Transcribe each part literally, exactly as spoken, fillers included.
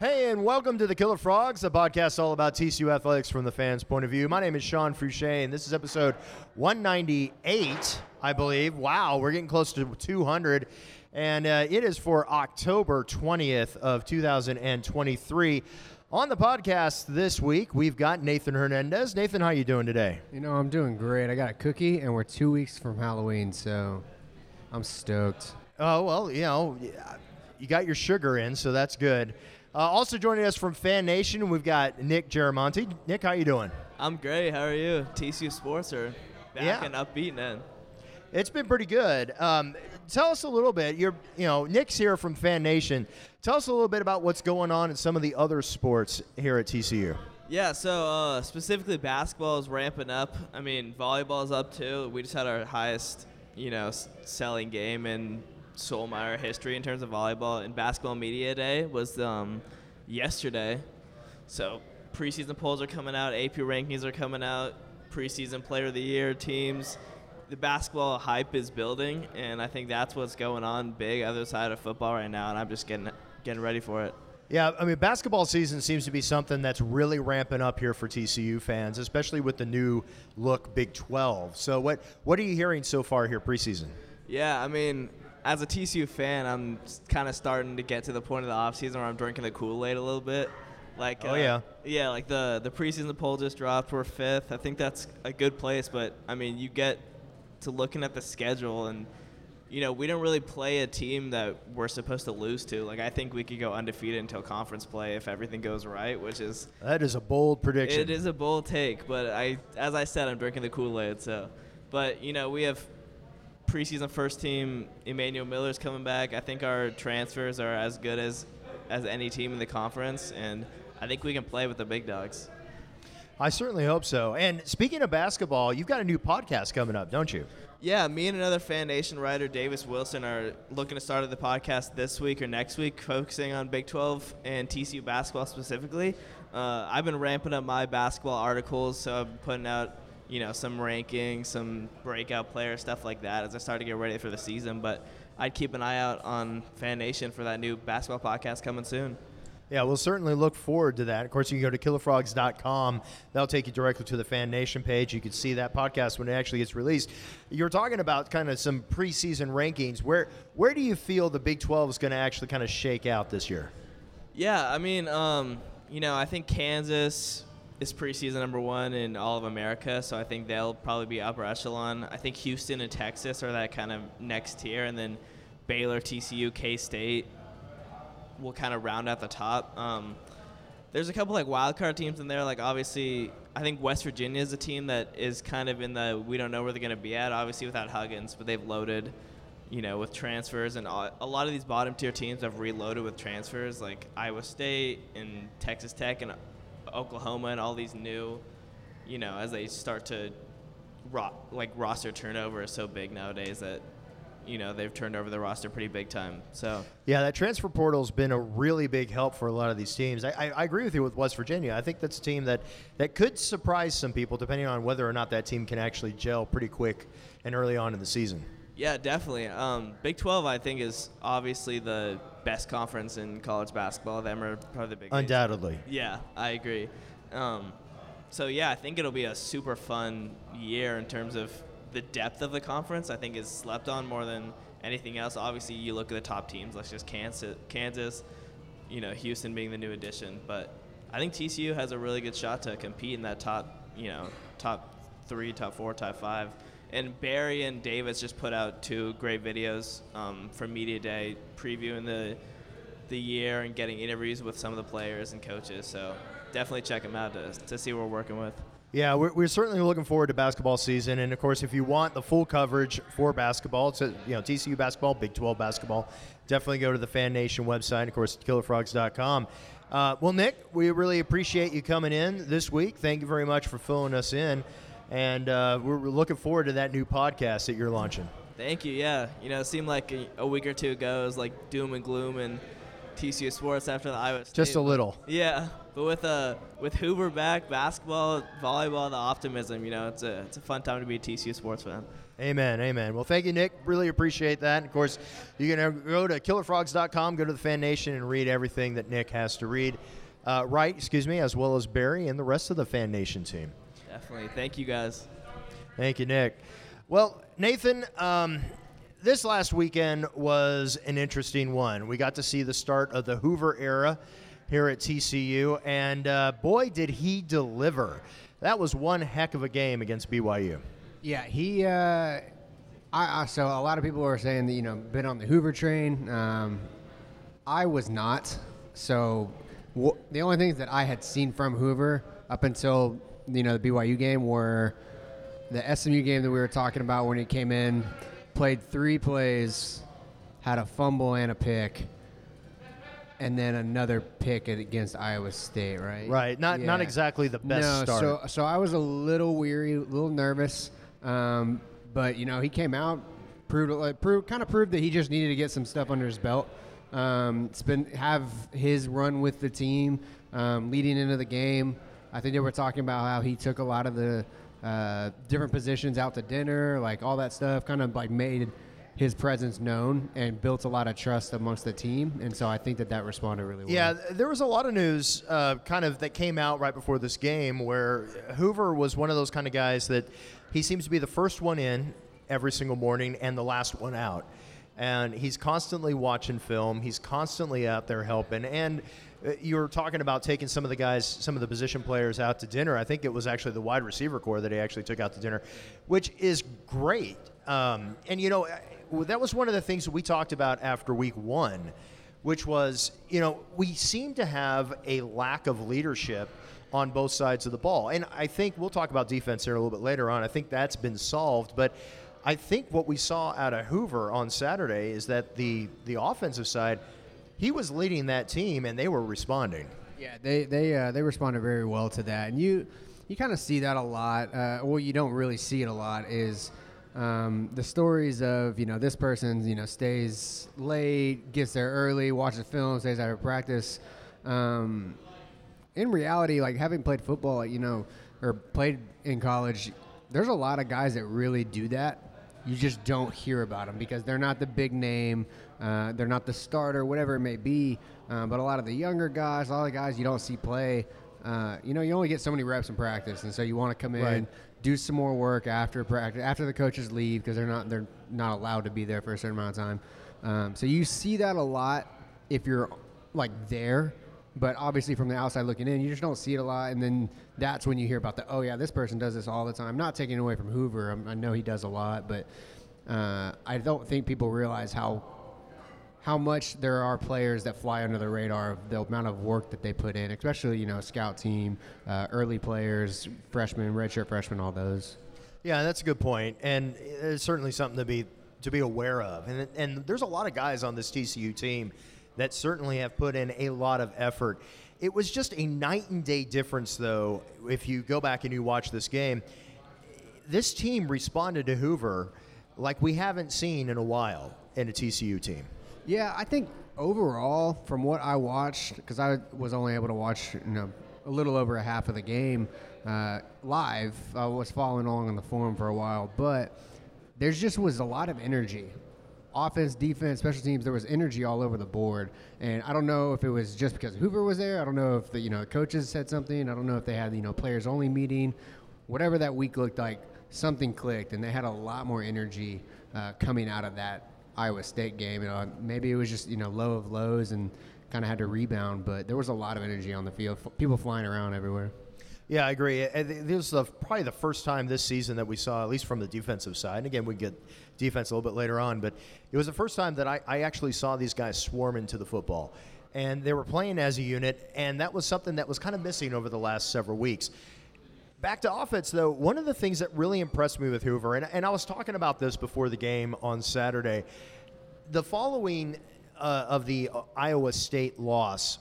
Hey, and welcome to the Killer Frogs, a podcast all about T C U athletics from the fans' point of view. My name is Sean Fouché, and this is episode one ninety-eight, I believe. Wow, we're getting close to two hundred, and uh, it is for October twentieth of two thousand twenty-three. On the podcast this week, we've got Nathan Hernandez. Nathan, how you doing today? You know, I'm doing great. I got a cookie, and we're two weeks from Halloween, so I'm stoked. Oh, well, you know, you got your sugar in, so that's good. Uh, also joining us from Fan Nation, we've got Nick Giramonte. Nick, how you doing? I'm great. How are you? T C U sports are back Yeah. and upbeat then. It's been pretty good. Um, tell us a little bit. You're, you know, Nick's here from Fan Nation. Tell us a little bit about what's going on in some of the other sports here at T C U. Yeah, so uh, specifically basketball is ramping up. I mean, volleyball is up too. We just had our highest, you know, s- selling game in Solmeyer history in terms of volleyball. And basketball media day was um, yesterday. So preseason polls are coming out. A P rankings are coming out. Preseason player of the year teams. The basketball hype is building, and I think that's what's going on big other side of football right now, and I'm just getting getting ready for it. Yeah, I mean, basketball season seems to be something that's really ramping up here for T C U fans, especially with the new look Big twelve. So what what are you hearing so far here preseason? Yeah, I mean, as a T C U fan, I'm kind of starting to get to the point of the offseason where I'm drinking the Kool-Aid a little bit. Like, Oh, uh, yeah. Yeah, like the, the preseason poll just dropped. We're fifth. I think that's a good place, but, I mean, you get to looking at the schedule, and, you know, we don't really play a team that we're supposed to lose to. Like, I think we could go undefeated until conference play if everything goes right, which is – That is a bold prediction. it is a bold take, but I, as I said, I'm drinking the Kool-Aid. So, but you know, we have preseason first team. Emmanuel Miller's coming back. I think our transfers are as good as, as any team in the conference, and I think we can play with the big dogs. I certainly hope so. And speaking of basketball, you've got a new podcast coming up, don't you? Yeah, me and another Fan Nation writer, Davis Wilson, are looking to start the podcast this week or next week, focusing on Big twelve and T C U basketball specifically. Uh, I've been ramping up my basketball articles, so I've been putting out, you know, some rankings, some breakout player stuff like that as I start to get ready for the season. But I'd keep an eye out on Fan Nation for that new basketball podcast coming soon. Yeah, we'll certainly look forward to that. Of course, you can go to killer frogs dot com. That'll take you directly to the Fan Nation page. You can see that podcast when it actually gets released. You're talking about kind of some preseason rankings. Where where do you feel the Big twelve is going to actually kind of shake out this year? Yeah, I mean, um, you know, I think Kansas is preseason number one in all of America, so I think they'll probably be upper echelon. I think Houston and Texas are that kind of next tier, and then Baylor, T C U, K-State will kind of round out the top. Um, there's a couple like wild card teams in there. Like obviously, I think West Virginia is a team that is kind of in the we don't know where they're going to be at. Obviously without Huggins, but they've loaded, you know, with transfers, and all, a lot of these bottom tier teams have reloaded with transfers, like Iowa State and Texas Tech and Oklahoma and all these new, you know, as they start to ro- like roster turnover is so big nowadays that, you know, they've turned over the roster pretty big time. So Yeah, that transfer portal's been a really big help for a lot of these teams. I, I, I agree with you with West Virginia. I think that's a team that, that could surprise some people depending on whether or not that team can actually gel pretty quick and early on in the season. yeah, definitely. Um, Big twelve, I think, is obviously the best conference in college basketball. Them are probably the biggest. Undoubtedly. Yeah, I agree. Um, so, yeah, I think it'll be a super fun year in terms of the depth of the conference. I think is slept on more than anything else. Obviously, you look at the top teams, like just Kansas, Kansas, you know, Houston being the new addition. But I think T C U has a really good shot to compete in that top, you know, top three, top four, top five. And Barry and Davis just put out two great videos um, from Media Day previewing the the year and getting interviews with some of the players and coaches. So definitely check them out to, to see what we're working with. Yeah, we're, we're certainly looking forward to basketball season. And, of course, if you want the full coverage for basketball, it's a, you know, T C U basketball, Big twelve basketball, definitely go to the Fan Nation website, of course, killer frogs dot com. Uh, well, Nick, we really appreciate you coming in this week. Thank you very much for filling us in. And uh, we're we're looking forward to that new podcast that you're launching. Thank you. Yeah, you know, it seemed like a, a week or two ago it was like doom and gloom, and T C U sports after the Iowa State. Just a little. Yeah, but with uh with Hoover back, basketball, volleyball, the optimism, you know, it's a it's a fun time to be a T C U sports fan. Amen, amen. Well, thank you, Nick. Really appreciate that. And of course, you can go to killer frogs dot com, go to the Fan Nation, and read everything that Nick has to read. Uh, right, excuse me, as well as Barry and the rest of the Fan Nation team. Definitely. Thank you, guys. Thank you, Nick. Well, Nathan, um, this last weekend was an interesting one. We got to see the start of the Hoover era here at T C U, and uh, boy, did he deliver. That was one heck of a game against B Y U. Yeah, he. Uh, I, I so a lot of people are saying that you know been on the Hoover train. Um, I was not. So w- the only things that I had seen from Hoover up until you know the B Y U game were the S M U game that we were talking about when he came in, played three plays, had a fumble and a pick, and then another pick against Iowa State. Right. Right. Not Yeah. not exactly the best no, start. So so I was a little weary, a little nervous. Um, but you know, he came out, proved, like, proved, kind of proved that he just needed to get some stuff under his belt. Um, it's been have his run with the team um, leading into the game. I think they were talking about how he took a lot of the uh, different positions out to dinner, like all that stuff, kind of like made his presence known and built a lot of trust amongst the team. And so I think that that responded really well. Yeah, there was a lot of news uh, kind of that came out right before this game where Hoover was one of those kind of guys that he seems to be the first one in every single morning and the last one out. And he's constantly watching film. He's constantly out there helping. And uh, you were talking about taking some of the guys, some of the position players out to dinner. I think it was actually the wide receiver core that he actually took out to dinner, which is great. Um, and, you know, that was one of the things that we talked about after week one, which was, you know, we seem to have a lack of leadership on both sides of the ball. And I think we'll talk about defense here a little bit later on. I think that's been solved. But I think what we saw out of Hoover on Saturday is that the, the offensive side, he was leading that team, and they were responding. Yeah, they they uh, they responded very well to that. And you, you kind of see that a lot. Uh, well, you don't really see it a lot is – Um, the stories of, you know, this person, you know, stays late, gets there early, watches film, stays out of practice. Um, in reality, like having played football, you know, or played in college, there's a lot of guys that really do that. You just don't hear about them because they're not the big name. Uh, they're not the starter, whatever it may be. Um, but a lot of the younger guys, a lot of the guys you don't see play, uh, you know, you only get so many reps in practice. And so you want to come in, Right. do some more work after practice, after the coaches leave because they're not they're not allowed to be there for a certain amount of time. Um, so you see that a lot if you're like there, but obviously from the outside looking in, you just don't see it a lot. And then that's when you hear about the oh yeah, this person does this all the time. Not taking away from Hoover, I'm, I know he does a lot, but uh, I don't think people realize how how much there are players that fly under the radar of the amount of work that they put in, especially, you know, scout team, uh, early players, freshmen, redshirt freshmen, all those. Yeah, that's a good point, and it's certainly something to be to be aware of. And and there's a lot of guys on this T C U team that certainly have put in a lot of effort. It was just a night and day difference, though, if you go back and you watch this game. This team responded to Hoover like we haven't seen in a while in a T C U team. Yeah, I think overall, from what I watched, because I was only able to watch, you know, a little over a half of the game uh, live. I was following along on the forum for a while, but there's just was a lot of energy. Offense, defense, special teams, there was energy all over the board. And I don't know if it was just because Hoover was there. I don't know if the, you know, coaches said something. I don't know if they had, you know, players only meeting. Whatever that week looked like, something clicked, and they had a lot more energy uh, coming out of that Iowa State game. You know, maybe it was just, you know, low of lows and kind of had to rebound, but there was a lot of energy on the field. F- people flying around everywhere. Yeah, I agree. This was the, probably the first time this season that we saw, at least from the defensive side. And again, we get defense a little bit later on, but it was the first time that I, I actually saw these guys swarm into the football. And they were playing as a unit, and that was something that was kind of missing over the last several weeks. Back to offense, though, one of the things that really impressed me with Hoover, and, and I was talking about this before the game on Saturday, the following uh, of the Iowa State loss,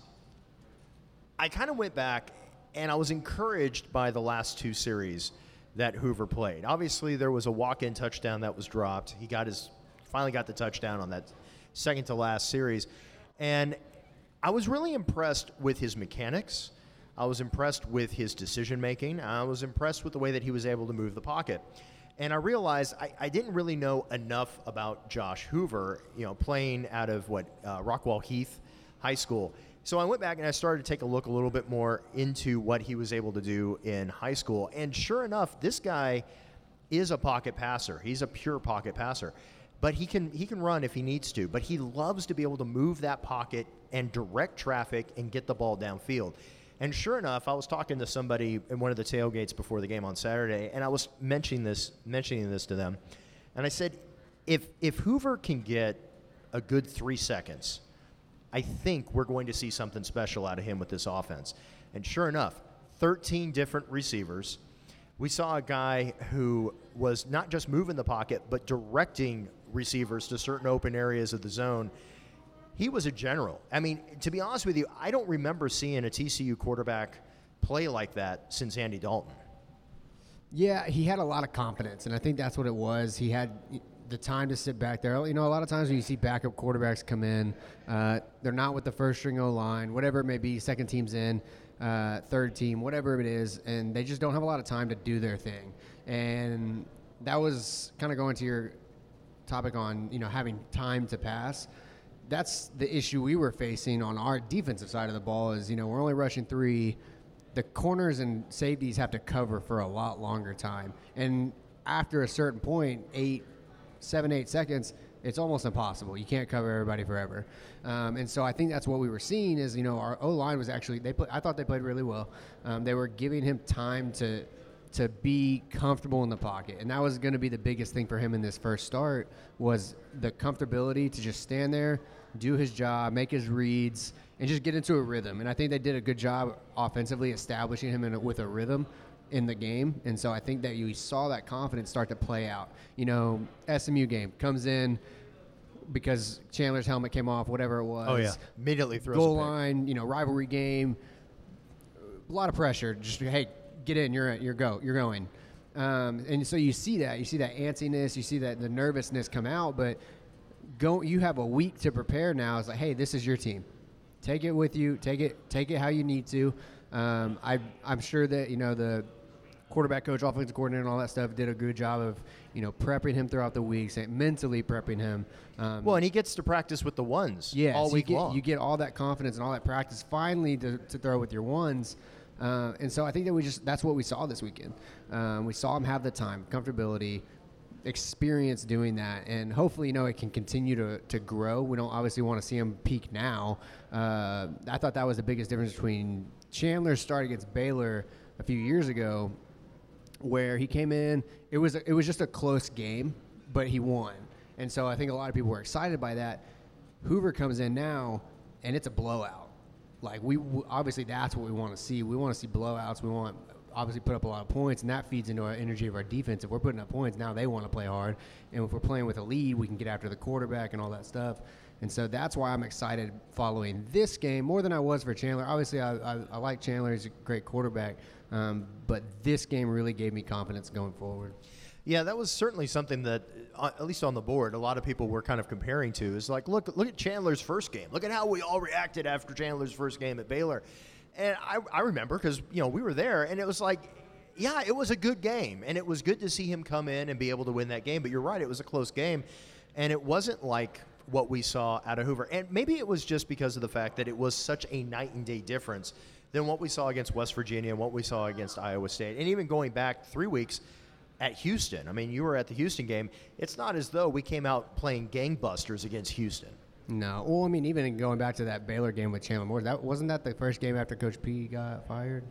I kind of went back and I was encouraged by the last two series that Hoover played. Obviously, there was a walk-in touchdown that was dropped. He got his finally got the touchdown on that second to last series. And I was really impressed with his mechanics. I was impressed with his decision making. I was impressed with the way that he was able to move the pocket. And I realized I, I didn't really know enough about Josh Hoover, you know, playing out of what uh, Rockwall Heath High School. So I went back and I started to take a look a little bit more into what he was able to do in high school. And sure enough, this guy is a pocket passer. He's a pure pocket passer. But he can he can run if he needs to. But he loves to be able to move that pocket and direct traffic and get the ball downfield. And sure enough, I was talking to somebody in one of the tailgates before the game on Saturday, and I was mentioning this mentioning this to them. And I said, if if Hoover can get a good three seconds, I think we're going to see something special out of him with this offense. And sure enough, thirteen different receivers. We saw a guy who was not just moving the pocket, but directing receivers to certain open areas of the zone. He was a general. I mean, to be honest with you, I don't remember seeing a T C U quarterback play like that since Andy Dalton. Yeah, he had a lot of confidence, and I think that's what it was. He had the time to sit back there. You know, a lot of times when you see backup quarterbacks come in, uh, they're not with the first string O-line, whatever it may be, second team's in, uh, third team, whatever it is, and they just don't have a lot of time to do their thing. And that was kind of going to your topic on, you know, having time to pass. That's the issue we were facing on our defensive side of the ball is, you know, we're only rushing three. The corners and safeties have to cover for a lot longer time. And after a certain point, eight, seven, eight seconds, it's almost impossible. You can't cover everybody forever. Um, and so I think that's what we were seeing is, you know, our O-line was actually, they play, I thought they played really well. Um, they were giving him time to to be comfortable in the pocket. And that was going to be the biggest thing for him in this first start was the comfortability to just stand there, do his job, make his reads, and just get into a rhythm. And I think they did a good job offensively establishing him in a, with a rhythm in the game. And so I think that you saw that confidence start to play out. You know, S M U game comes in because Chandler's helmet came off, whatever it was. Oh, yeah. Immediately throws Goal a pick. line, you know, rivalry game, a lot of pressure. Just, hey, get in, you're you're go, you're going. Um, and so you see that. You see that antsiness. You see that the nervousness come out. But go, you have a week to prepare now. It's like, hey, this is your team. Take it with you. Take it take it how you need to. Um, I, I'm sure that, you know, the quarterback coach, offensive coordinator, and all that stuff did a good job of, you know, prepping him throughout the weeks and mentally prepping him. Um, Well, and he gets to practice with the ones yes, all week you get, long. You get all that confidence and all that practice finally to, to throw with your ones. Uh, and so I think that we just that's what we saw this weekend. Um, we saw him have the time, comfortability, experience doing that, and hopefully, you know, it can continue to, to grow. We don't obviously want to see him peak now. Uh, I thought that was the biggest difference between Chandler's start against Baylor a few years ago, where he came in. It was a, it was just a close game, but he won, and so I think a lot of people were excited by that. Hoover comes in now, and it's a blowout. Like, we obviously that's what we want to see. We want to see blowouts. We want obviously put up a lot of points, and that feeds into our energy of our defense. If we're putting up points, now they want to play hard. And if we're playing with a lead, we can get after the quarterback and all that stuff. And so that's why I'm excited following this game more than I was for Chandler. Obviously, I, I, I like Chandler. He's a great quarterback. Um, but this game really gave me confidence going forward. Yeah, that was certainly something that, uh, at least on the board, a lot of people were kind of comparing to. Is like, look, look at Chandler's first game. Look at how we all reacted after Chandler's first game at Baylor. And I, I remember because, you know, we were there, and it was like, yeah, it was a good game. And it was good to see him come in and be able to win that game. But you're right, it was a close game. And it wasn't like what we saw out of Hoover. And maybe it was just because of the fact that it was such a night and day difference than what we saw against West Virginia and what we saw against Iowa State. And even going back three weeks at Houston. I mean, you were at the Houston game. It's not as though we came out playing gangbusters against Houston. No. Well, I mean, even going back to that Baylor game with Chandler Moore, that wasn't that the first game after Coach P got fired?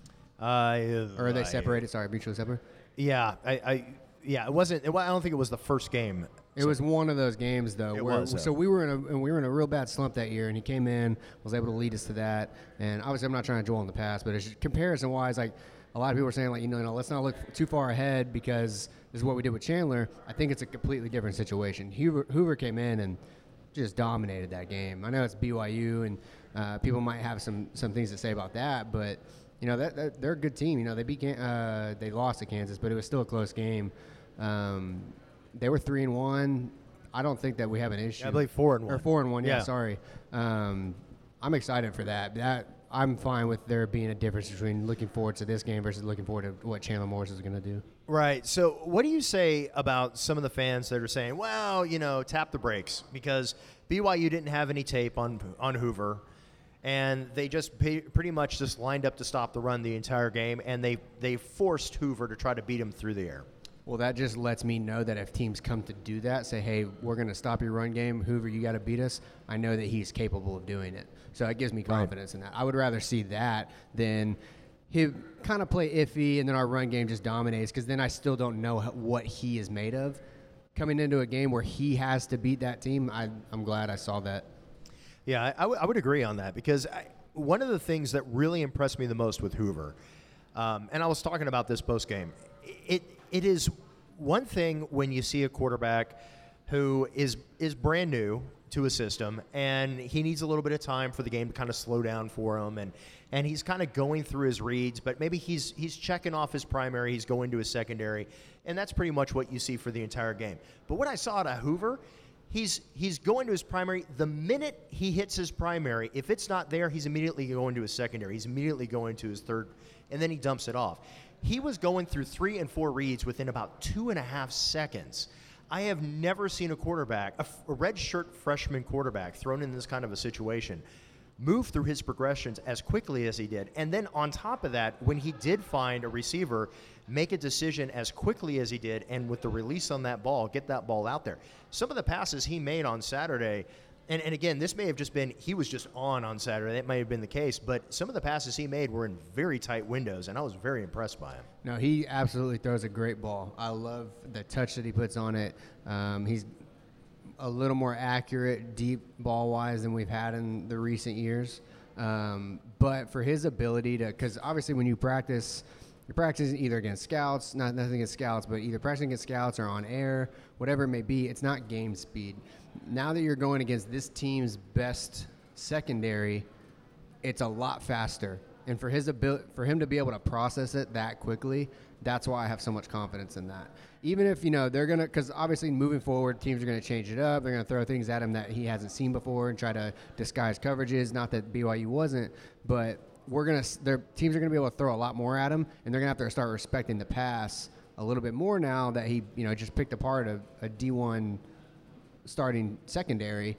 Uh, Or are they I- separated? Sorry, mutually separate? Yeah, I, I yeah, it wasn't. It, I don't think it was the first game. It was one of those games, though. It where, was, so yeah. we were in a and we were in a real bad slump that year, and he came in, was able to lead us to that. And obviously, I'm not trying to dwell on the past, but it's comparison-wise, like a lot of people were saying, like, you know, you know, let's not look too far ahead because this is what we did with Chandler. I think it's a completely different situation. Hoover, Hoover came in and just dominated that game. I know it's B Y U, and uh, people might have some some things to say about that, but you know, that, that they're a good team. You know, they beat Can- uh, they lost to Kansas, but it was still a close game. Um, they were three and one. I don't think that we have an issue. I believe four and one. Or four and one. Yeah, Yeah. sorry. Um, I'm excited for that. That I'm fine with there being a difference between looking forward to this game versus looking forward to what Chandler Morris is going to do. Right. So what do you say about some of the fans that are saying, well, you know, tap the brakes because B Y U didn't have any tape on on Hoover, and they just pay, pretty much just lined up to stop the run the entire game, and they, they forced Hoover to try to beat him through the air. Well, that just lets me know that if teams come to do that, say, hey, we're going to stop your run game, Hoover, you got to beat us, I know that he's capable of doing it. So it gives me confidence right. in that. I would rather see that than he kind of play iffy and then our run game just dominates, because then I still don't know what he is made of. Coming into a game where he has to beat that team, I, I'm glad I saw that. Yeah, I, I, w- I would agree on that, because I, one of the things that really impressed me the most with Hoover, um, and I was talking about this post-game, it it is one thing when you see a quarterback who is is brand new to a system, and he needs a little bit of time for the game to kind of slow down for him, and and he's kind of going through his reads, but maybe he's he's checking off his primary, he's going to his secondary, and that's pretty much what you see for the entire game. But what I saw out of Hoover, he's he's going to his primary. The minute he hits his primary, if it's not there, he's immediately going to his secondary. He's immediately going to his third, and then he dumps it off. He was going through three and four reads within about two and a half seconds. I have never seen a quarterback, a, a red shirt freshman quarterback thrown in this kind of a situation, move through his progressions as quickly as he did. And then on top of that, when he did find a receiver, make a decision as quickly as he did, and with the release on that ball, get that ball out there. Some of the passes he made on Saturday, and, and again, this may have just been, he was just on on Saturday. That may have been the case, but some of the passes he made were in very tight windows, and I was very impressed by him. No, he absolutely throws a great ball. I love the touch that he puts on it. Um, he's a little more accurate, deep ball-wise than we've had in the recent years. Um, but for his ability to, because obviously when you practice, you're practicing either against scouts, not nothing against scouts, but either practicing against scouts or on air, whatever it may be, it's not game speed. Now that you're going against this team's best secondary, it's a lot faster. And for his ability, for him to be able to process it that quickly, that's why I have so much confidence in that. Even if, you know, they're going to, because obviously moving forward, teams are going to change it up. They're going to throw things at him that he hasn't seen before and try to disguise coverages. Not that B Y U wasn't, but we're going to, their teams are going to be able to throw a lot more at him, and they're going to have to start respecting the pass a little bit more now that he, you know, just picked apart a, a D one starting secondary.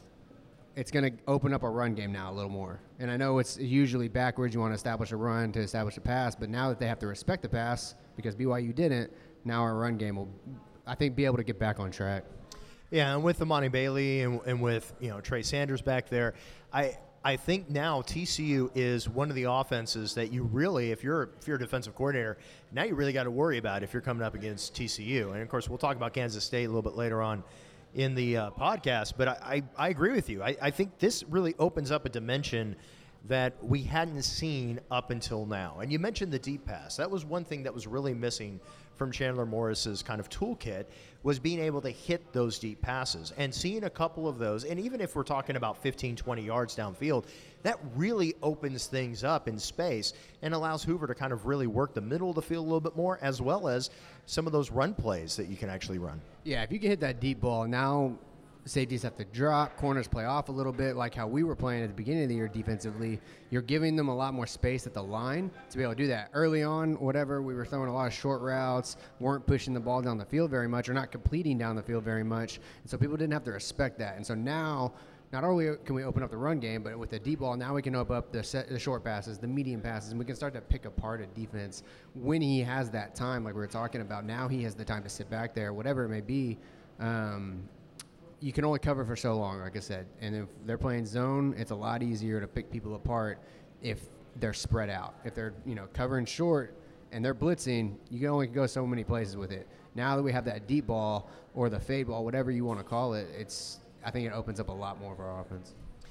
It's going to open up a run game now a little more. And I know it's usually backwards. You want to establish a run to establish a pass. But now that they have to respect the pass because B Y U didn't, now our run game will, I think, be able to get back on track. Yeah, and with Amani Bailey and, and with, you know, Trey Sanders back there, I I think now T C U is one of the offenses that you really, if you're if you're a defensive coordinator, now you really got to worry about if you're coming up against T C U. And, of course, we'll talk about Kansas State a little bit later on in the uh, podcast, but I, I, I agree with you. I, I think this really opens up a dimension that we hadn't seen up until now. And you mentioned the deep pass. That was one thing that was really missing from Chandler Morris's kind of toolkit, was being able to hit those deep passes. And seeing a couple of those, and even if we're talking about fifteen, twenty yards downfield, that really opens things up in space and allows Hoover to kind of really work the middle of the field a little bit more, as well as some of those run plays that you can actually run. Yeah, if you can hit that deep ball, now safeties have to drop, corners play off a little bit, like how we were playing at the beginning of the year defensively. You're giving them a lot more space at the line to be able to do that. Early on, whatever, we were throwing a lot of short routes, weren't pushing the ball down the field very much, or not completing down the field very much, and so people didn't have to respect that. And so now, not only can we open up the run game, but with the deep ball, now we can open up the, set, the short passes, the medium passes, and we can start to pick apart a defense when he has that time, like we were talking about. Now he has the time to sit back there, whatever it may be. Um, you can only cover for so long, like I said. And if they're playing zone, it's a lot easier to pick people apart if they're spread out. If they're, you know, covering short and they're blitzing, you can only go so many places with it. Now that we have that deep ball or the fade ball, whatever you want to call it, it's I think it opens up a lot more of our offense.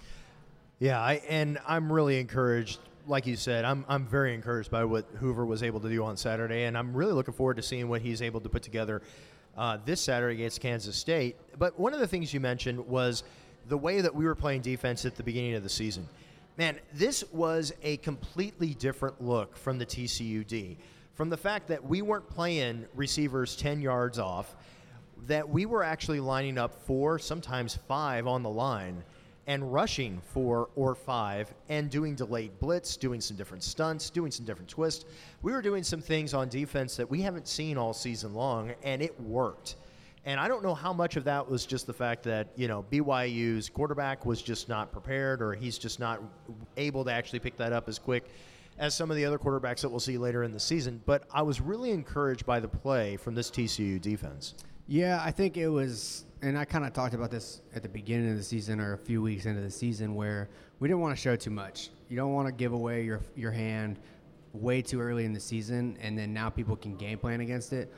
Yeah, I, and I'm really encouraged. Like you said, I'm I'm very encouraged by what Hoover was able to do on Saturday, and I'm really looking forward to seeing what he's able to put together uh, this Saturday against Kansas State. But one of the things you mentioned was the way that we were playing defense at the beginning of the season. Man, this was a completely different look from the T C U D. From the fact that we weren't playing receivers ten yards off, that we were actually lining up four, sometimes five on the line, and rushing four or five and doing delayed blitz, doing some different stunts, doing some different twists. We were doing some things on defense that we haven't seen all season long, and it worked. And I don't know how much of that was just the fact that, you know, B Y U's quarterback was just not prepared, or he's just not able to actually pick that up as quick as some of the other quarterbacks that we'll see later in the season. But I was really encouraged by the play from this T C U defense. Yeah, I think it was, and I kind of talked about this at the beginning of the season or a few weeks into the season, where we didn't want to show too much. You don't want to give away your your hand way too early in the season, and then now people can game plan against it.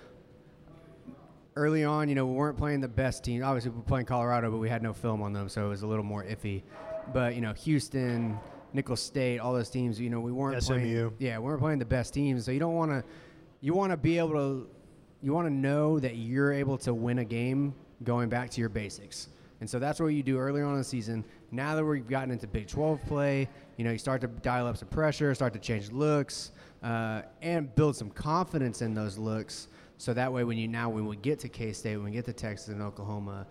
Early on, you know, we weren't playing the best team. Obviously, we were playing Colorado, but we had no film on them, so it was a little more iffy. But, you know, Houston, Nicholls State, all those teams, you know, we weren't S M U. playing. Yeah, we weren't playing the best teams. So you don't want to, you want to be able to, you want to know that you're able to win a game going back to your basics. And so that's what you do earlier on in the season. Now that we've gotten into Big twelve play, you know, you start to dial up some pressure, start to change looks, uh, and build some confidence in those looks. So that way, when you now when we get to K-State, when we get to Texas and Oklahoma,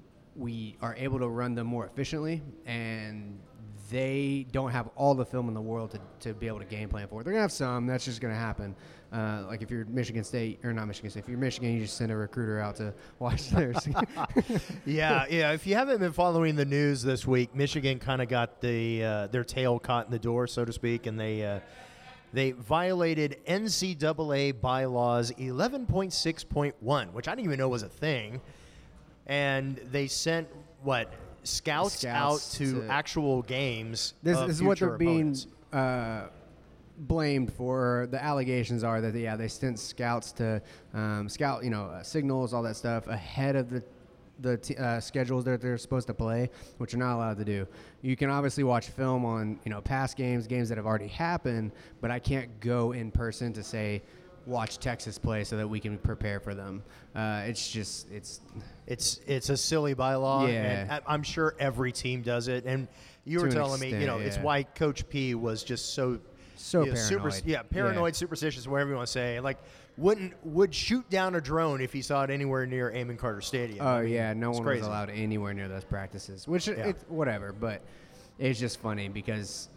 we are able to run them more efficiently, and they don't have all the film in the world to, to be able to game plan for it. They're going to have some. That's just going to happen. Uh, like if you're Michigan State, or not Michigan State, if you're Michigan, you just send a recruiter out to watch theirs. yeah, yeah. If you haven't been following the news this week, Michigan kind of got the uh, their tail caught in the door, so to speak, and they uh, they violated N C double A bylaws eleven point six point one, which I didn't even know was a thing, and they sent what scouts, Scouts out to, to- actual games. This of is what future they're being opponents. uh, blamed for. The allegations are that, yeah, they sent scouts to um, scout, you know, uh, signals, all that stuff ahead of the the t- uh, schedules that they're supposed to play, which you're not allowed to do. You can obviously watch film on, you know, past games, games that have already happened, but I can't go in person to say, watch Texas play so that we can prepare for them. Uh, it's just, it's It's it's a silly bylaw, Yeah. and I- I'm sure every team does it. And you were To an telling me, you know, extent, it's yeah. why Coach P was just so so you know, paranoid. super, yeah, paranoid, superstitious, whatever you want to say. Like, wouldn't would shoot down a drone if he saw it anywhere near Amon Carter Stadium. Oh I mean, yeah, no it's one crazy. was allowed anywhere near those practices, which it, it's whatever. But it's just funny because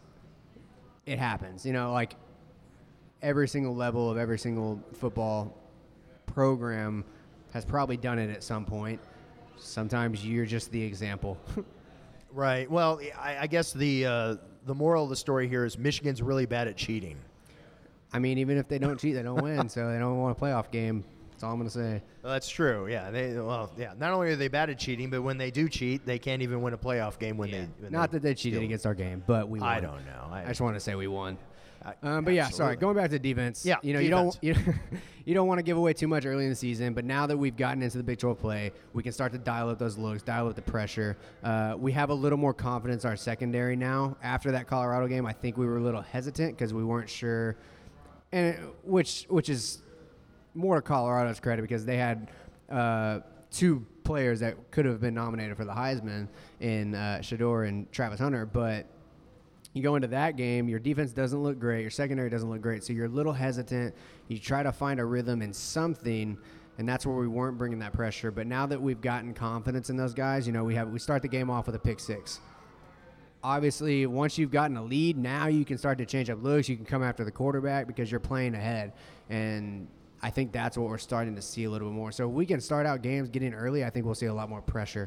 it happens. You know, like every single level of every single football program has probably done it at some point. Sometimes you're just the example. Right. Well, I, I guess the uh, the moral of the story here is Michigan's really bad at cheating. I mean, even if they don't cheat, they don't win, so they don't want a playoff game. That's all I'm gonna say. Well, that's true. Yeah. They well, yeah. Not only are they bad at cheating, but when they do cheat, they can't even win a playoff game when Yeah. they. When Not that they steal. cheated against our game, but we won. I don't know. I, I just want to say we won. I- Um, but yeah, sorry. absolutely. Going back to defense. Yeah, you know, defense. you don't you, you don't want to give away too much early in the season. But now that we've gotten into the Big twelve play, we can start to dial up those looks, dial up the pressure. Uh, we have a little more confidence in our secondary now. After that Colorado game, I think we were a little hesitant because we weren't sure, and it, which which is more to Colorado's credit because they had uh, two players that could have been nominated for the Heisman in uh, Shador and Travis Hunter, but. You go into that game, your defense doesn't look great, your secondary doesn't look great, so you're a little hesitant. You try to find a rhythm in something, and that's where we weren't bringing that pressure. But now that we've gotten confidence in those guys, you know, we have we start the game off with a pick six. Obviously, once you've gotten a lead, now you can start to change up looks. You can come after the quarterback because you're playing ahead, and I think that's what we're starting to see a little bit more. So if we can start out games getting early, I think we'll see a lot more pressure.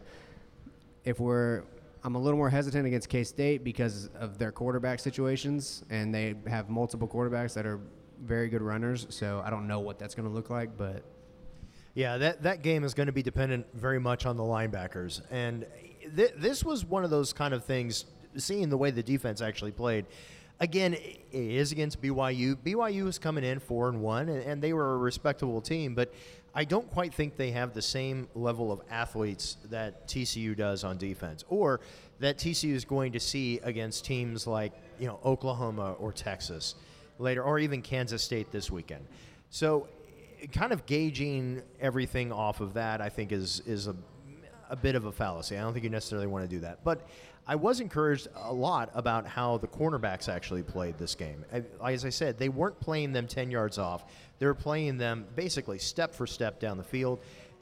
If we're I'm a little more hesitant against K-State because of their quarterback situations, and they have multiple quarterbacks that are very good runners, so I don't know what that's going to look like, but Yeah, that, that game is going to be dependent very much on the linebackers. And th- this was one of those kind of things, seeing the way the defense actually played. Again, it is against B Y U. B Y U is coming in four and one, and, and they were a respectable team, but I don't quite think they have the same level of athletes that T C U does on defense, or that T C U is going to see against teams like, you know, Oklahoma or Texas later, or even Kansas State this weekend. So kind of gauging everything off of that, I think, is is a, a bit of a fallacy. I don't think you necessarily want to do that. But I was encouraged a lot about how the cornerbacks actually played this game. As I said, they weren't playing them ten yards off. They were playing them basically step for step down the field.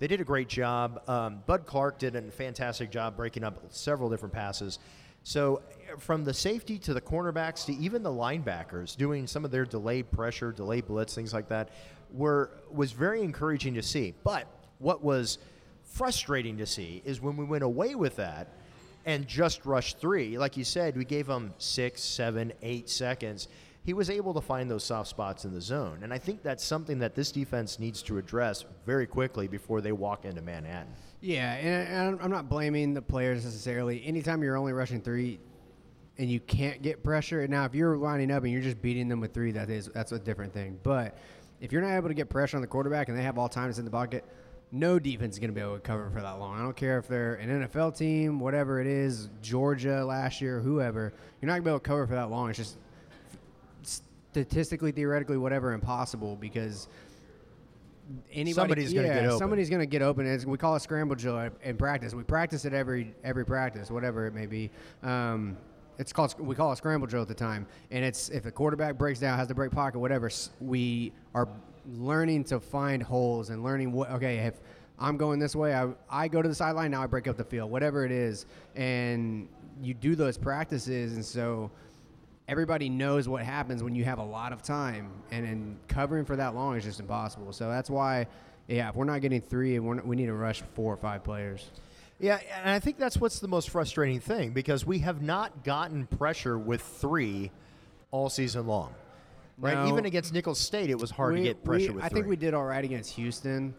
they did a great job. Um, Bud Clark did a fantastic job breaking up several different passes. So from the safety to the cornerbacks to even the linebackers doing some of their delayed pressure, delayed blitz, things like that, were was very encouraging to see. But what was frustrating to see is when we went away with that and just rushed three, like you said, we gave him six, seven, eight seconds. He was able to find those soft spots in the zone. And I think that's something that this defense needs to address very quickly before they walk into Manhattan. Yeah, and, and I'm not blaming the players necessarily. Anytime you're only rushing three and you can't get pressure, now if you're lining up and you're just beating them with three, that is that's a different thing. But if you're not able to get pressure on the quarterback and they have all times in the bucket, no defense is going to be able to cover for that long. I don't care if they're an N F L team, whatever it is, Georgia last year, whoever. You're not going to be able to cover for that long. It's just statistically, theoretically, whatever, impossible because anybody, somebody's yeah, going to get open. Somebody's going to get open. It's, we call it scramble drill in practice. We practice it every every practice, whatever it may be. Um, it's called we call it scramble drill at the time, and it's if the quarterback breaks down, has to break pocket, whatever. We are learning to find holes and learning what. Okay, if I'm going this way, I I go to the sideline. Now I break up the field, whatever it is, and you do those practices, and so everybody knows what happens when you have a lot of time, and then covering for that long is just impossible. So that's why, yeah, if we're not getting three, and we're not, we need to rush four or five players. Yeah, and I think that's what's the most frustrating thing because we have not gotten pressure with three all season long, right? No. Even against Nicholls State, it was hard we, to get pressure we, with I three. think we did all right against Houston.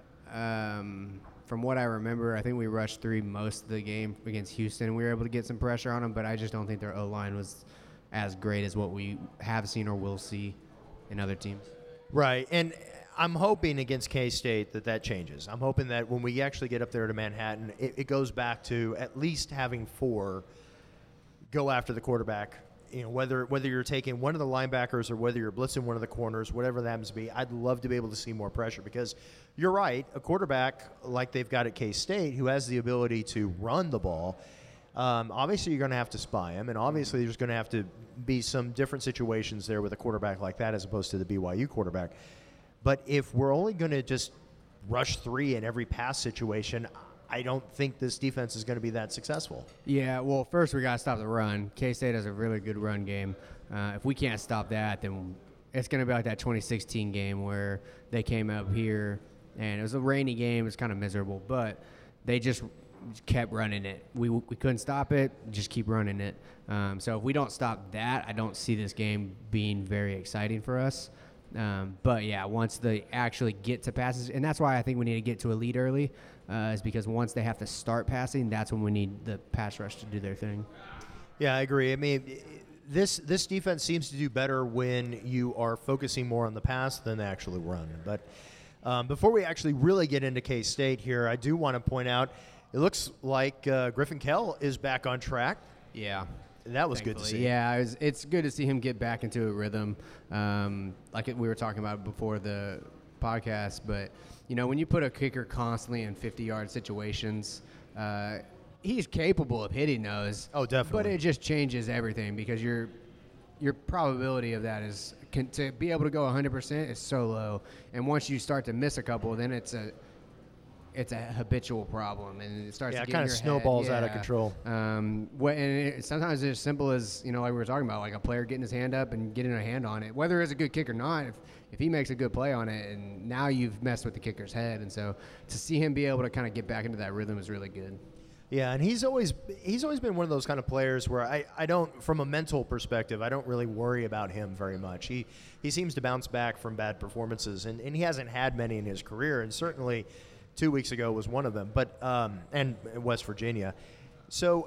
Um, from what I remember, I think we rushed three most of the game against Houston. We were able to get some pressure on them, but I just don't think their O-line was as great as what we have seen or will see in other teams. Right, and I'm hoping against K-State that that changes. I'm hoping that when we actually get up there to Manhattan, it, it goes back to at least having four go after the quarterback. You know, whether whether you're taking one of the linebackers or whether you're blitzing one of the corners, whatever that happens to be, I'd love to be able to see more pressure because you're right, a quarterback like they've got at K-State who has the ability to run the ball, Um, obviously, you're going to have to spy him, and obviously there's going to have to be some different situations there with a quarterback like that as opposed to the B Y U quarterback. But if we're only going to just rush three in every pass situation, I don't think this defense is going to be that successful. Yeah, well, first we got to stop the run. K-State has a really good run game. Uh, if we can't stop that, then it's going to be like that twenty sixteen game where they came up here, and it was a rainy game. It was kind of miserable, but they just – kept running it. We we couldn't stop it. Just keep running it. Um, so if we don't stop that, I don't see this game being very exciting for us. Um, but yeah, once they actually get to passes, and that's why I think we need to get to a lead early, uh, is because once they have to start passing, that's when we need the pass rush to do their thing. Yeah, I agree. I mean, this this defense seems to do better when you are focusing more on the pass than the actual run. But um, before we actually really get into K-State here, I do want to point out. It looks like uh, Griffin Kell is back on track. Yeah. That was good to see. Yeah, it was, it's good to see him get back into a rhythm, um, like we were talking about before the podcast. But, you know, when you put a kicker constantly in fifty-yard situations, uh, he's capable of hitting those. Oh, definitely. But it just changes everything because your your probability of that is can, to be able to go one hundred percent is so low. And once you start to miss a couple, then it's a it's a habitual problem, and it starts yeah, to get kind in of your snowballs head. out Yeah. of control. Um, what, and it, sometimes it's as simple as, you know, like we were talking about, like a player getting his hand up and getting a hand on it, whether it's a good kick or not. If if he makes a good play on it, and now you've messed with the kicker's head, and so to see him be able to kind of get back into that rhythm is really good. Yeah, and he's always he's always been one of those kind of players where I, I don't, from a mental perspective, I don't really worry about him very much. He he seems to bounce back from bad performances, and, and he hasn't had many in his career, and certainly two weeks ago was one of them, but um, and West Virginia. So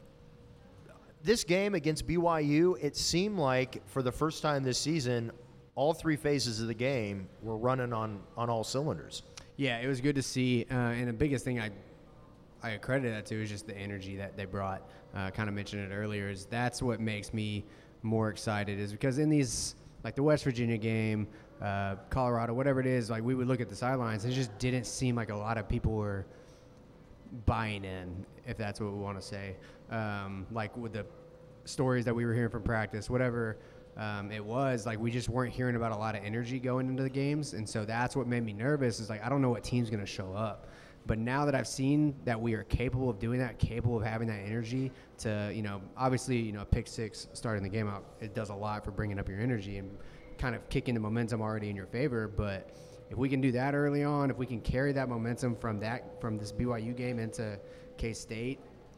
this game against B Y U, it seemed like for the first time this season, all three phases of the game were running on, on all cylinders. Yeah, it was good to see, uh, and the biggest thing I I credit that to is just the energy that they brought. Uh, kind of mentioned it earlier. Is that's what makes me more excited, is because in these, like the West Virginia game, uh, Colorado, whatever it is, like we would look at the sidelines, and it just didn't seem like a lot of people were buying in, if that's what we want to say. Um, like with the stories that we were hearing from practice, whatever um, it was like we just weren't hearing about a lot of energy going into the games, and so that's what made me nervous. Is like I don't know what team's going to show up. But now that I've seen that we are capable of doing that, capable of having that energy to, you know, obviously, you know, pick six starting the game out, it does a lot for bringing up your energy and kind of kicking the momentum already in your favor. But if we can do that early on, if we can carry that momentum from that from this B Y U game into K-State,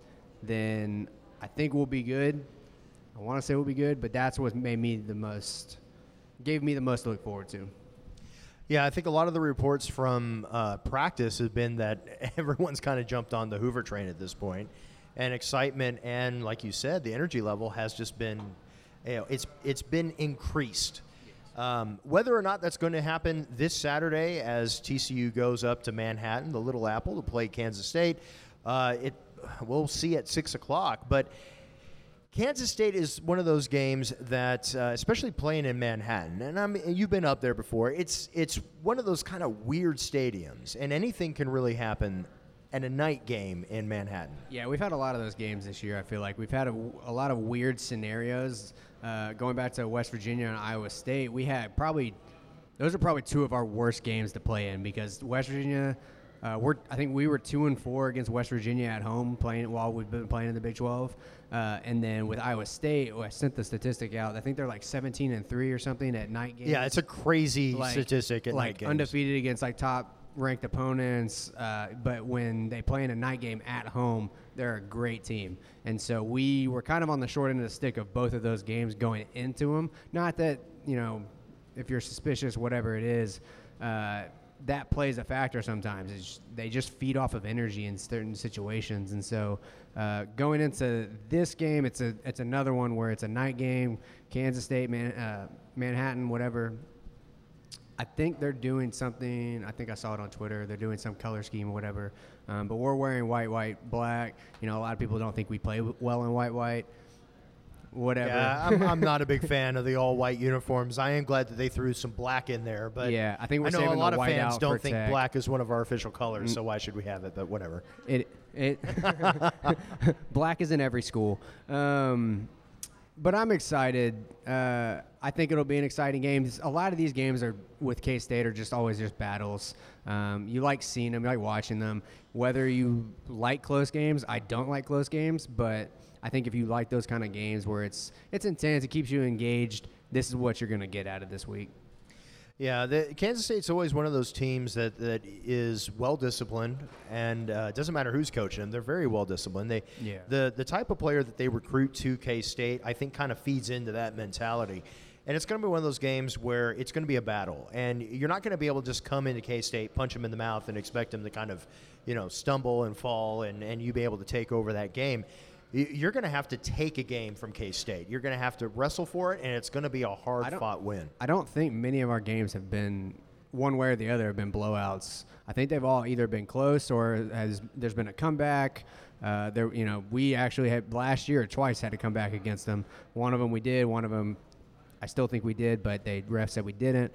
then I think we'll be good. I want to say we'll be good, but that's what made me the most, gave me the most to look forward to. Yeah, I think a lot of the reports from uh, practice have been that everyone's kind of jumped on the Hoover train at this point, and excitement and, like you said, the energy level has just been, you know, it's it's been increased. Um, whether or not that's going to happen this Saturday as T C U goes up to Manhattan, the Little Apple, to play Kansas State, uh, it we'll see at six o'clock. But Kansas State is one of those games that, uh, especially playing in Manhattan, and I'm, you've been up there before, it's it's one of those kind of weird stadiums, and anything can really happen at a night game in Manhattan. Yeah, we've had a lot of those games this year, I feel like. We've had a, a lot of weird scenarios. Uh, going back to West Virginia and Iowa State, we had probably – those are probably two of our worst games to play in because West Virginia uh, – we're I think we were two and four against West Virginia at home playing while we've been playing in the Big twelve. Uh, and then with Iowa State, well, I sent the statistic out. I think they're like seventeen and three or something at night games. Yeah, it's a crazy like, statistic at like night games. Undefeated against like top ranked opponents. Uh, but when they play in a night game at home, they're a great team. And so we were kind of on the short end of the stick of both of those games going into them. Not that, you know, if you're suspicious, whatever it is, uh, that plays a factor sometimes. It's just, they just feed off of energy in certain situations. And so uh, going into this game, it's a it's another one where it's a night game, Kansas State, Man, uh, Manhattan, whatever. I think they're doing something. I think I saw it on Twitter. They're doing some color scheme or whatever. Um, but we're wearing white, white, black. You know, a lot of people don't think we play well in white, white. Whatever. Yeah, I'm, I'm not a big fan of the all-white uniforms. I am glad that they threw some black in there, but yeah, I think we're I know saving a lot the of white fans out don't for think tech. black is one of our official colors, so why should we have it? But whatever. It it black is in every school. Um, but I'm excited. Uh, I think it'll be an exciting game. A lot of these games are with K-State are just always just battles. Um, you like seeing them, you like watching them. Whether you like close games, I don't like close games, but I think if you like those kind of games where it's it's intense, it keeps you engaged, this is what you're going to get out of this week. Yeah, the, Kansas State's always one of those teams that, that is well-disciplined, and uh, it doesn't matter who's coaching them. They're very well-disciplined. They, Yeah. The, the type of player that they recruit to K-State, I think, kind of feeds into that mentality. And it's going to be one of those games where it's going to be a battle. And you're not going to be able to just come into K-State, punch them in the mouth, and expect them to kind of, you know, stumble and fall, and, and you be able to take over that game. You're going to have to take a game from K-State. You're going to have to wrestle for it, and it's going to be a hard-fought win. I don't think many of our games have been one way or the other have been blowouts. I think they've all either been close or has there's been a comeback. Uh, there, you know, we actually had last year twice had to come back against them. One of them we did. One of them, I still think we did, but they ref said we didn't.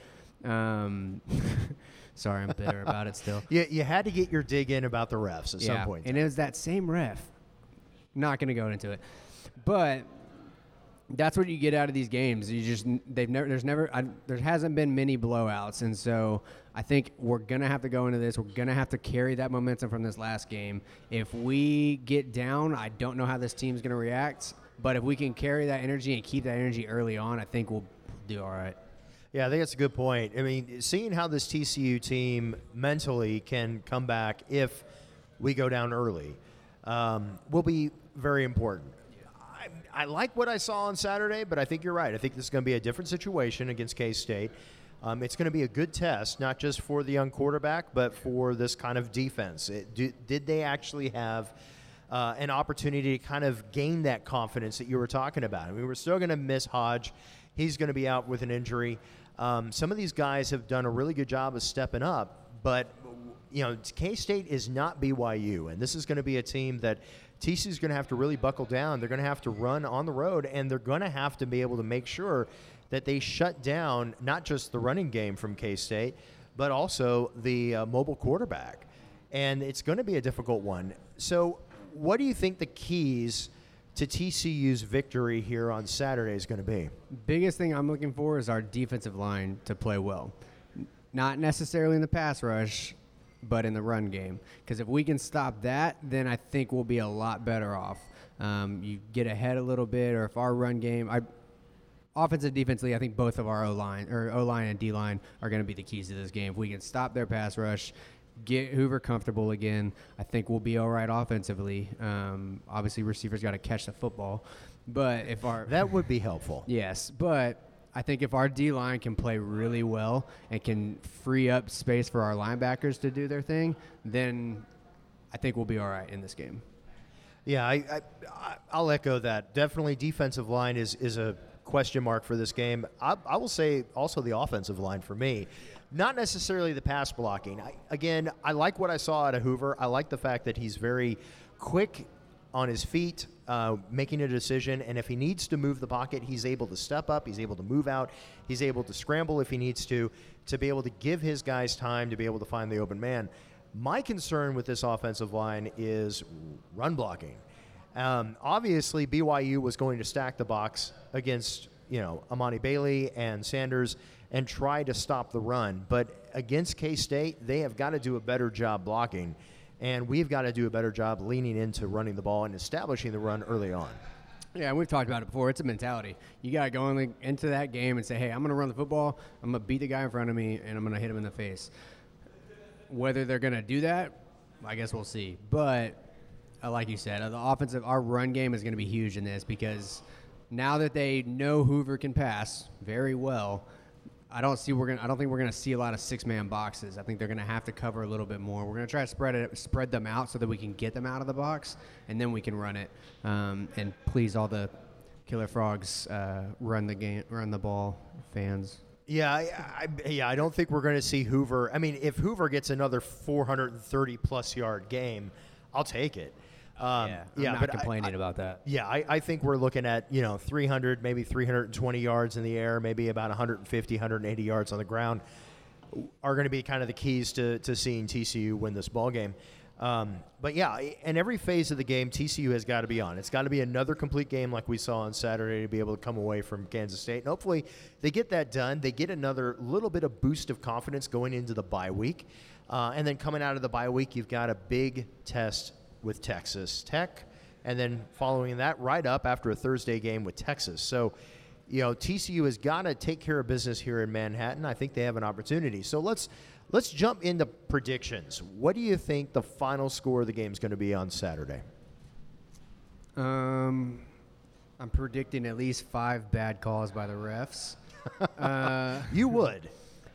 Um, sorry, I'm bitter about it still. You, you had to get your dig in about the refs at yeah, some point. and it was that same ref. Not going to go into it, but that's what you get out of these games. You just they've never there's never I, there hasn't been many blowouts, and so I think we're gonna have to go into this. We're gonna have to carry that momentum from this last game. If we get down, I don't know how this team's gonna react, but if we can carry that energy and keep that energy early on, I think we'll do all right. Yeah, I think that's a good point. I mean, seeing how this T C U team mentally can come back if we go down early um, will be very important. I, I like what I saw on Saturday, but I think you're right. I think this is going to be a different situation against K-State. Um, it's going to be a good test, not just for the young quarterback, but for this kind of defense. It, do, did they actually have uh, an opportunity to kind of gain that confidence that you were talking about? I mean, we're still going to miss Hodge. He's going to be out with an injury. Um, some of these guys have done a really good job of stepping up, but you know, K-State is not B Y U, and this is going to be a team that T C U is going to have to really buckle down. They're going to have to run on the road, and they're going to have to be able to make sure that they shut down not just the running game from K-State, but also the uh, mobile quarterback. And it's going to be a difficult one. So what do you think the keys to T C U's victory here on Saturday is going to be? Biggest thing I'm looking for is our defensive line to play well. Not necessarily in the pass rush, but in the run game. Because if we can stop that, then I think we'll be a lot better off. Um, you get ahead a little bit, or if our run game, I, offensive, defensively, I think both of our O-line or O-line and D-line are going to be the keys to this game. If we can stop their pass rush, get Hoover comfortable again, I think we'll be all right offensively. Um, obviously, receivers got to catch the football, but if our That would be helpful. yes, but I think if our D-line can play really well and can free up space for our linebackers to do their thing, then I think we'll be all right in this game. Yeah, I, I, I'll echo that. Definitely defensive line is, is a question mark for this game. I, I will say also the offensive line for me. Not necessarily the pass blocking. I, again, I like what I saw out of Hoover. I like the fact that he's very quick on his feet, uh, making a decision, and if he needs to move the pocket, he's able to step up, he's able to move out, he's able to scramble if he needs to, to be able to give his guys time to be able to find the open man. My concern with this offensive line is run blocking. Um, obviously, B Y U was going to stack the box against, you know, Amani Bailey and Sanders and try to stop the run. But against K-State, they have got to do a better job blocking, and we've got to do a better job leaning into running the ball and establishing the run early on. Yeah, and we've talked about it before. It's a mentality. You got to go in the, into that game and say, hey, I'm going to run the football, I'm going to beat the guy in front of me, and I'm going to hit him in the face. Whether they're going to do that, I guess we'll see. But uh, like you said, uh, the offensive, our run game is going to be huge in this because now that they know Hoover can pass very well, I don't see we're going. I don't think we're going to see a lot of six-man boxes. I think they're going to have to cover a little bit more. We're going to try to spread it, spread them out so that we can get them out of the box, and then we can run it. Um, and please, all the Killer Frogs, uh, run the game, run the ball, fans. Yeah, I, I, yeah, I don't think we're going to see Hoover. I mean, if Hoover gets another four hundred thirty plus yard game, I'll take it. Um, yeah, I'm yeah, not but complaining I, about that. Yeah, I, I think we're looking at, you know, three hundred, maybe three hundred twenty yards in the air, maybe about one fifty, one eighty yards on the ground are going to be kind of the keys to, to seeing T C U win this ball game. Um, but, yeah, in every phase of the game, T C U has got to be on. It's got to be another complete game like we saw on Saturday to be able to come away from Kansas State. And hopefully they get that done. They get another little bit of boost of confidence going into the bye week. Uh, and then coming out of the bye week, you've got a big test with Texas Tech. And then following that, right up after a Thursday game with Texas. So, you know, T C U has got to take care of business here in Manhattan. I think they have an opportunity. So let's let's jump into predictions. What do you think the final score of the game is going to be on Saturday? Um, I'm predicting at least five bad calls by the refs. uh, You would.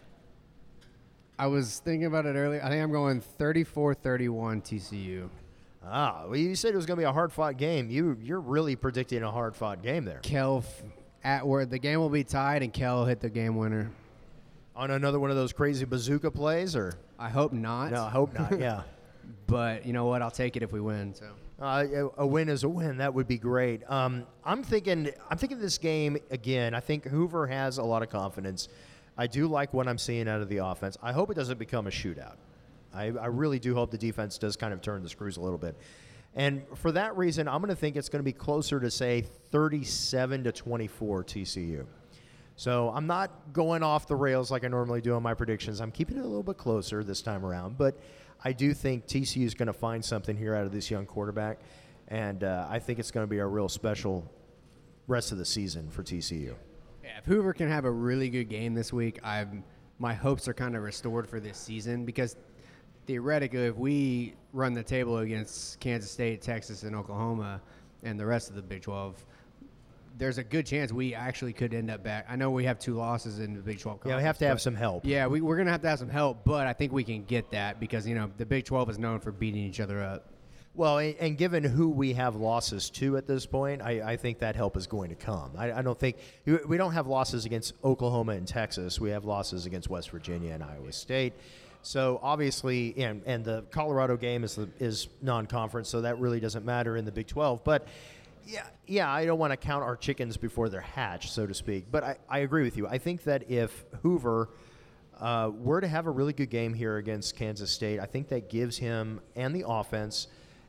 I was thinking about it earlier. I think I'm going thirty-four thirty-one T C U. Ah, well, you said it was going to be a hard-fought game. You, you're really predicting a hard-fought game there. Kel f- at where the game will be tied, and Kel hit the game winner. On another one of those crazy bazooka plays, or? I hope not. No, I hope not, yeah. But you know what? I'll take it if we win. So Uh, a, a win is a win. That would be great. Um, I'm thinking. I'm thinking this game again. I think Hoover has a lot of confidence. I do like what I'm seeing out of the offense. I hope it doesn't become a shootout. I, I really do hope the defense does kind of turn the screws a little bit. And for that reason, I'm going to think it's going to be closer to, say, thirty-seven to twenty-four T C U. So I'm not going off the rails like I normally do on my predictions. I'm keeping it a little bit closer this time around. But I do think T C U is going to find something here out of this young quarterback. And uh, I think it's going to be a real special rest of the season for T C U. yeah, if Hoover can have a really good game this week, I'm my hopes are kind of restored for this season because theoretically, if we run the table against Kansas State, Texas, and Oklahoma, and the rest of the Big twelve, there's a good chance we actually could end up back. I know we have two losses in the Big twelve conference. Yeah, we have to have some help. Yeah, we, we're going to have to have some help, but I think we can get that because, you know, the Big twelve is known for beating each other up. Well, and, and given who we have losses to at this point, I, I think that help is going to come. I, I don't think – we don't have losses against Oklahoma and Texas. We have losses against West Virginia and Iowa State. So obviously, and, and the Colorado game is the, is non-conference, so that really doesn't matter in the Big twelve. But yeah, yeah, I don't want to count our chickens before they're hatched, so to speak. But I, I agree with you. I think that if Hoover uh, were to have a really good game here against Kansas State, I think that gives him and the offense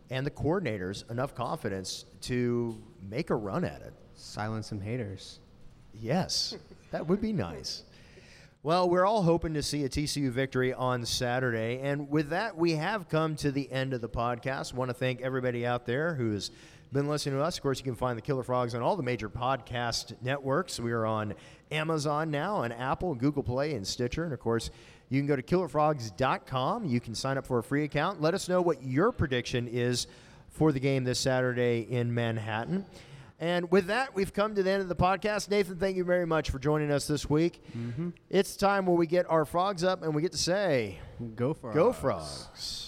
and the coordinators enough confidence to make a run at it. Silence some haters. Yes, that would be nice. Well, we're all hoping to see a T C U victory on Saturday. And with that, we have come to the end of the podcast. Want to thank everybody out there who's been listening to us. Of course, you can find the Killer Frogs on all the major podcast networks. We are on Amazon now, and Apple, Google Play, and Stitcher. And, of course, you can go to killer frogs dot com. You can sign up for a free account. Let us know what your prediction is for the game this Saturday in Manhattan. And with that, we've come to the end of the podcast. Nathan, thank you very much for joining us this week. Mm-hmm. It's time where we get our frogs up and we get to say, Go Frogs. Go Frogs.